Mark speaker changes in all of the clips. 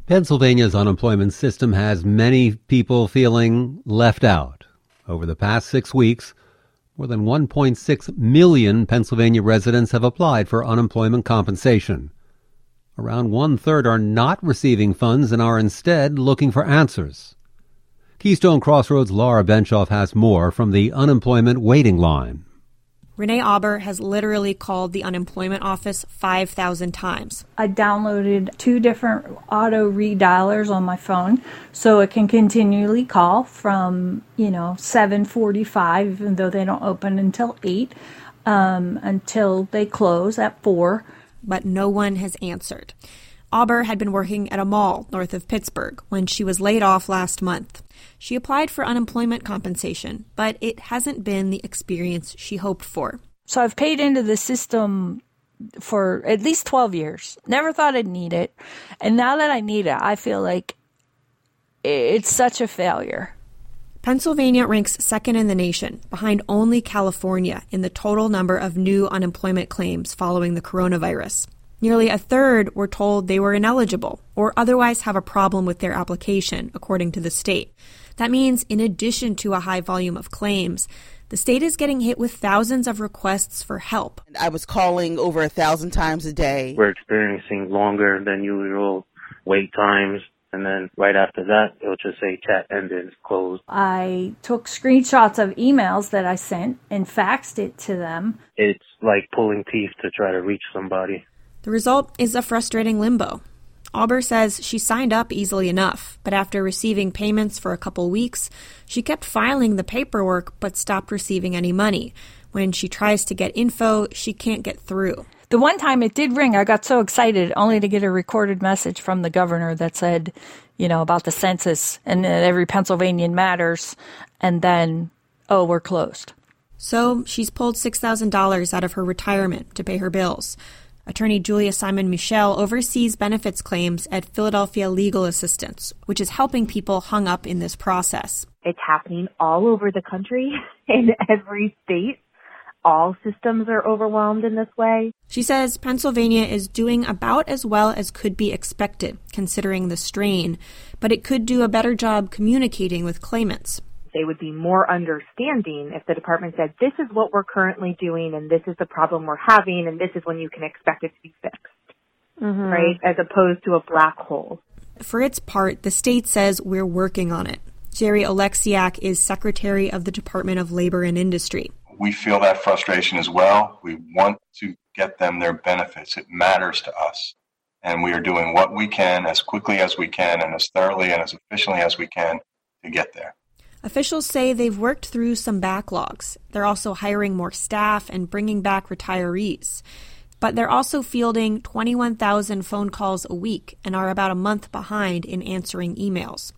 Speaker 1: Pennsylvania's unemployment system has many people feeling left out. Over the past 6 weeks, more than 1.6 million Pennsylvania residents have applied for unemployment compensation. Around one-third are not receiving funds and are instead looking for answers. Keystone Crossroads' Laura Benshoff has more from the unemployment waiting line.
Speaker 2: Renee Auber has literally called the unemployment office 5,000 times.
Speaker 3: I downloaded 2 different auto redialers on my phone so it can continually call from, 7:45, even though they don't open until 8, until they close at 4.
Speaker 2: But no one has answered. Auber had been working at a mall north of Pittsburgh when she was laid off last month. She applied for unemployment compensation, but it hasn't been the experience she hoped for.
Speaker 3: So I've paid into the system for at least 12 years. Never thought I'd need it. And now that I need it, I feel like it's such a failure.
Speaker 2: Pennsylvania ranks second in the nation, behind only California in the total number of new unemployment claims following the coronavirus. Nearly a third were told they were ineligible or otherwise have a problem with their application, according to the state. That means in addition to a high volume of claims, the state is getting hit with thousands of requests for help.
Speaker 4: I was calling over 1,000 times a day.
Speaker 5: We're experiencing longer than usual wait times. And then right after that, it'll just say chat ended, closed.
Speaker 3: I took screenshots of emails that I sent and faxed it to them.
Speaker 5: It's like pulling teeth to try to reach somebody.
Speaker 2: The result is a frustrating limbo. Auber says she signed up easily enough, but after receiving payments for a couple weeks, she kept filing the paperwork but stopped receiving any money. When she tries to get info, she can't get through.
Speaker 3: The one time it did ring, I got so excited only to get a recorded message from the governor that said, about the census and that every Pennsylvanian matters, and then, we're closed.
Speaker 2: So she's pulled $6,000 out of her retirement to pay her bills. Attorney Julia Simon Michel oversees benefits claims at Philadelphia Legal Assistance, which is helping people hung up in this process.
Speaker 6: It's happening all over the country, in every state. All systems are overwhelmed in this way.
Speaker 2: She says Pennsylvania is doing about as well as could be expected, considering the strain, but it could do a better job communicating with claimants.
Speaker 6: They would be more understanding if the department said, this is what we're currently doing, and this is the problem we're having, and this is when you can expect it to be fixed, right? As opposed to a black hole.
Speaker 2: For its part, the state says we're working on it. Jerry Oleksiak is Secretary of the Department of Labor and Industry.
Speaker 7: We feel that frustration as well. We want to get them their benefits. It matters to us. And we are doing what we can as quickly as we can and as thoroughly and as efficiently as we can to get there.
Speaker 2: Officials say they've worked through some backlogs. They're also hiring more staff and bringing back retirees. But they're also fielding 21,000 phone calls a week and are about a month behind in answering emails.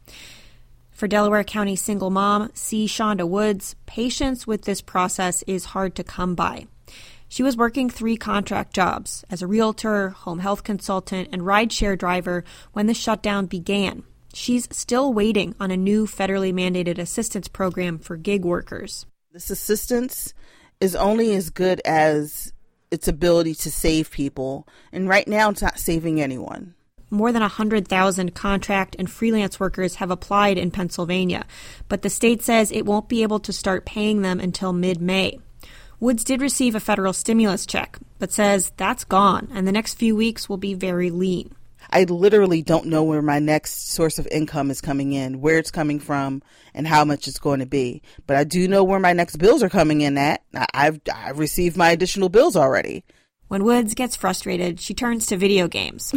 Speaker 2: For Delaware County single mom C. Shonda Woods, patience with this process is hard to come by. She was working 3 contract jobs as a realtor, home health consultant, and rideshare driver when the shutdown began. She's still waiting on a new federally mandated assistance program for gig workers.
Speaker 4: This assistance is only as good as its ability to save people, and right now it's not saving anyone.
Speaker 2: More than 100,000 contract and freelance workers have applied in Pennsylvania, but the state says it won't be able to start paying them until mid-May. Woods did receive a federal stimulus check, but says that's gone, and the next few weeks will be very lean.
Speaker 4: I literally don't know where my next source of income is coming in, where it's coming from, and how much it's going to be. But I do know where my next bills are coming in at. I've received my additional bills already.
Speaker 2: When Woods gets frustrated, she turns to video games.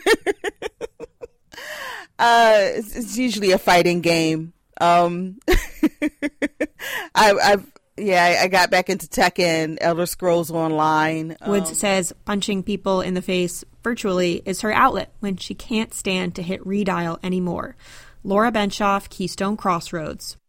Speaker 4: It's usually a fighting game. I got back into Tekken, Elder Scrolls Online.
Speaker 2: Woods says punching people in the face virtually is her outlet when she can't stand to hit redial anymore. Laura Benshoff, Keystone Crossroads.